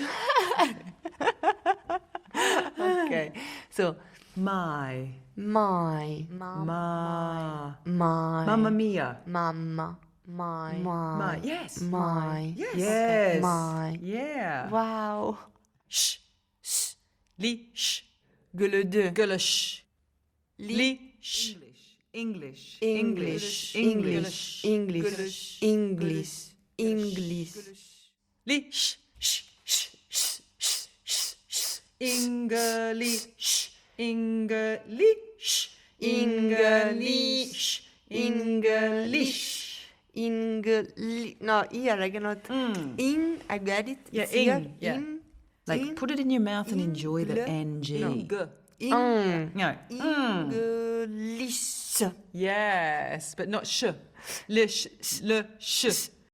Okay. So, My. my. Ma. My. Mamma mia. Mamma. My. My. Yes. My. Yes. Yes. My. Yeah. Wow. Sh. Sh. Li. Sh. Gueule Gulish. Li. Sh. English. English. English. English. English. English. Li. Sh. Sh. Sh. Sh. Sh. Sh. Sh. English. English. English. English. No, I cannot. In, I get it. Yeah, It's here. in, yeah. In. Like, in, put it in your mouth and enjoy the Engle- NG. No, G. No. English. Yes, but not sh. Le sh.